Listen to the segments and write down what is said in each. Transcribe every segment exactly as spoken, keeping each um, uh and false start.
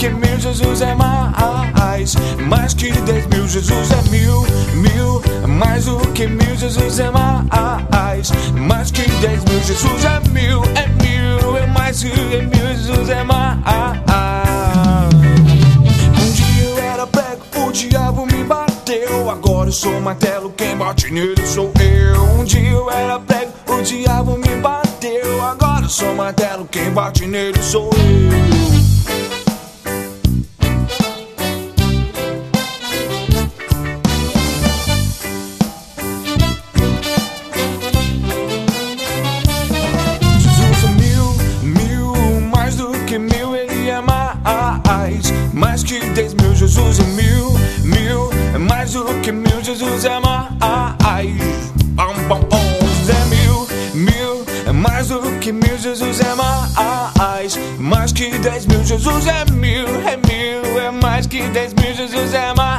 que mil, Jesus é mais. Mais que dez mil, Jesus é mil, mil. Mais do que mil, Jesus é mais. Mais que dez mil, Jesus é mil, é mil. É mais que mil, Jesus é mais. Um dia eu era prego, o diabo me bateu. Agora eu sou martelo, quem bate nele sou eu. Um dia eu era prego, o diabo me bateu. Agora eu sou martelo, quem bate nele sou eu. Mais que dez mil, Jesus é mil, mil. É mais do que mil, Jesus é mais. Bom, bom, bom, Jesus é mil, mil. É mais do que mil, Jesus é mais. Mais que dez mil, Jesus é mil, é mil. É mais que dez mil, Jesus é mais.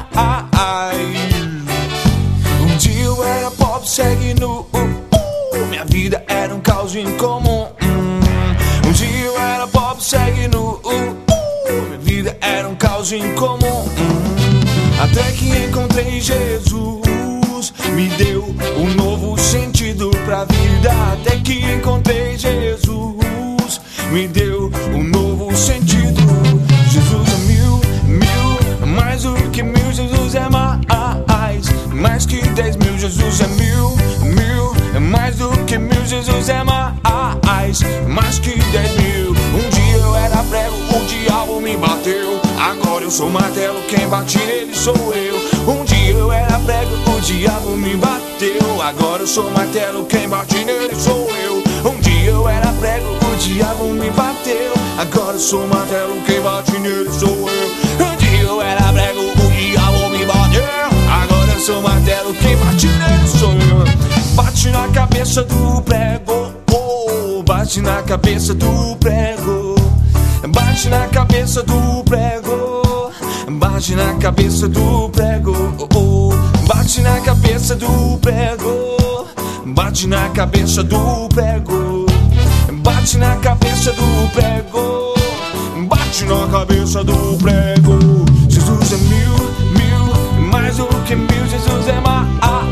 Um dia eu era pobre, segue nu. Minha vida era um caos incomum. Um dia eu era pobre, segue nu. Minha vida era um caos incomum. Até que encontrei Jesus, me deu um novo sentido pra vida. Até que encontrei Jesus, me deu um novo sentido. Jesus é mil, mil. Mais do que mil, Jesus é mais. Mais que dez mil, Jesus é mil, mil. É mais do que mil, Jesus é mais. Mais que dez mil. Um dia eu era prego, o diabo me bateu. Agora eu sou martelo, quem bate nele sou eu. Um dia eu era prego, o diabo me bateu. Agora eu sou martelo, quem bate nele sou eu. Um dia eu era prego, o diabo me bateu. Agora eu sou martelo, quem bate nele sou eu. Um dia eu era prego, o diabo me bateu. Agora eu sou martelo, quem bate nele sou eu. Bate na cabeça do prego, oh, bate na cabeça do prego. Bate na cabeça do prego, bate na cabeça do prego, oh, oh. Bate na cabeça do prego, bate na cabeça do prego. Bate na cabeça do prego, bate na cabeça do prego. Jesus é mil, mil. Mais do que mil, Jesus é mais.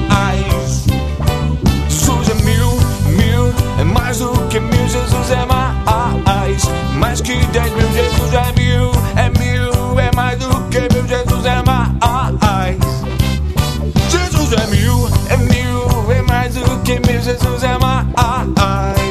Jesus é mil, mil. É mais do que mil, Jesus é mais. Mais que dez mil, Jesus é mil, é mil. É mais do que mil, Jesus é mais. Jesus é mil, é mil. É mais do que mil, Jesus é mais.